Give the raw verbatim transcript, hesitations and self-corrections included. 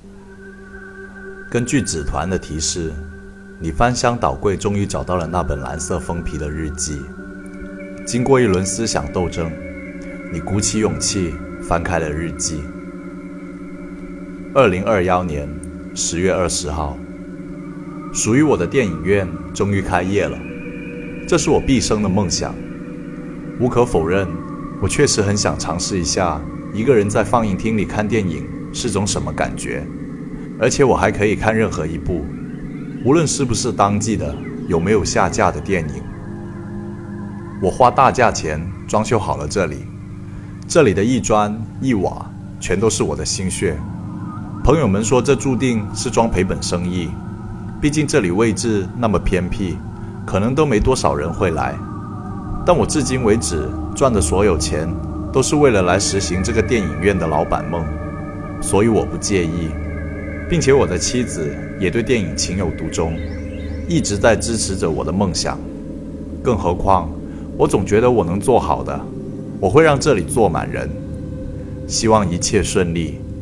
根据纸团的提示，你翻箱倒柜，终于找到了那本蓝色封皮的日记。经过一轮思想斗争，你鼓起勇气翻开了日记。二零二一年十月二十号，属于我的电影院终于开业了，这是我毕生的梦想。无可否认，我确实很想尝试一下一个人在放映厅里看电影是种什么感觉，而且我还可以看任何一部，无论是不是当季的，有没有下架的电影。我花大价钱装修好了这里，这里的一砖一瓦全都是我的心血。朋友们说这注定是桩赔本生意，毕竟这里位置那么偏僻，可能都没多少人会来。但我至今为止赚的所有钱都是为了来实行这个电影院的老板梦，所以我不介意，并且我的妻子也对电影情有独钟，一直在支持着我的梦想。更何况我总觉得我能做好的，我会让这里坐满人。希望一切顺利。